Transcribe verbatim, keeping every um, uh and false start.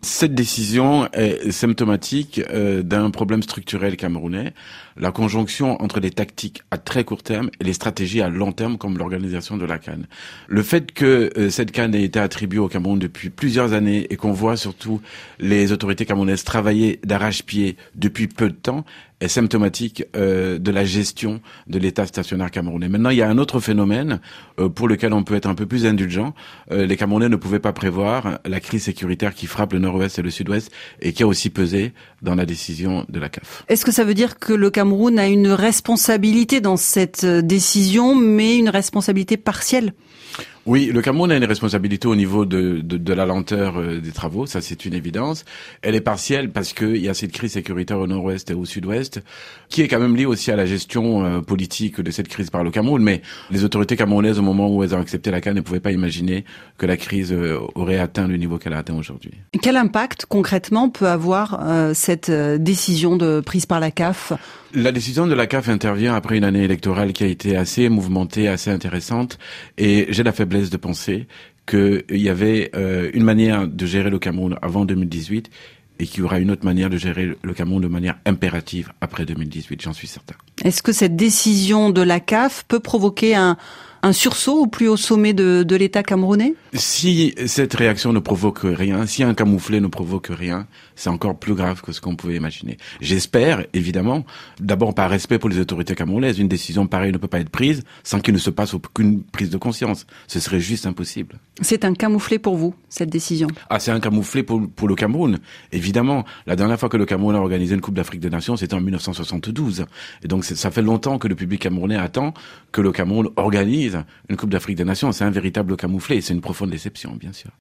Cette décision est symptomatique euh, d'un problème structurel camerounais, la conjonction entre les tactiques à très court terme et les stratégies à long terme comme l'organisation de la CAN. Le fait que euh, cette CAN ait été attribuée au Cameroun depuis plusieurs années et qu'on voit surtout les autorités camerounaises travailler d'arrache-pied depuis peu de temps est symptomatique euh, de la gestion de l'État stationnaire camerounais. Maintenant, il y a un autre phénomène euh, pour lequel on peut être un peu plus indulgent. Euh, les Camerounais ne pouvaient pas prévoir la crise sécuritaire qui frappe le nord-ouest et le sud-ouest et qui a aussi pesé dans la décision de la C A F. Est-ce que ça veut dire que le Cameroun a une responsabilité dans cette décision, mais une responsabilité partielle ? Oui, le Cameroun a une responsabilité au niveau de, de, de la lenteur euh, des travaux, ça c'est une évidence. Elle est partielle parce qu'il y a cette crise sécuritaire au nord-ouest et au sud-ouest, qui est quand même liée aussi à la gestion euh, politique de cette crise par le Cameroun. Mais les autorités camerounaises, au moment où elles ont accepté la C A N, ne pouvaient pas imaginer que la crise euh, aurait atteint le niveau qu'elle a atteint aujourd'hui. Quel impact concrètement peut avoir euh, cette euh, décision de, prise par la C A F ? La décision de la C A F intervient après une année électorale qui a été assez mouvementée, assez intéressante, et j'ai la faiblesse de penser qu'il y avait euh, une manière de gérer le Cameroun avant deux mille dix-huit et qu'il y aura une autre manière de gérer le Cameroun de manière impérative après deux mille dix-huit, j'en suis certain. Est-ce que cette décision de la C A F peut provoquer un, un sursaut au plus haut sommet de, de l'État camerounais ? Si cette réaction ne provoque rien, si un camouflet ne provoque rien, c'est encore plus grave que ce qu'on pouvait imaginer. J'espère, évidemment, d'abord par respect pour les autorités camerounaises, une décision pareille ne peut pas être prise sans qu'il ne se passe aucune prise de conscience. Ce serait juste impossible. C'est un camouflet pour vous, cette décision ? Ah, c'est un camouflet pour, pour le Cameroun, évidemment. La dernière fois que le Cameroun a organisé une Coupe d'Afrique des Nations, c'était en mille neuf cent soixante-douze. Et donc, ça fait longtemps que le public camerounais attend que le Cameroun organise une Coupe d'Afrique des Nations. C'est un véritable camouflet et c'est une profonde déception, bien sûr.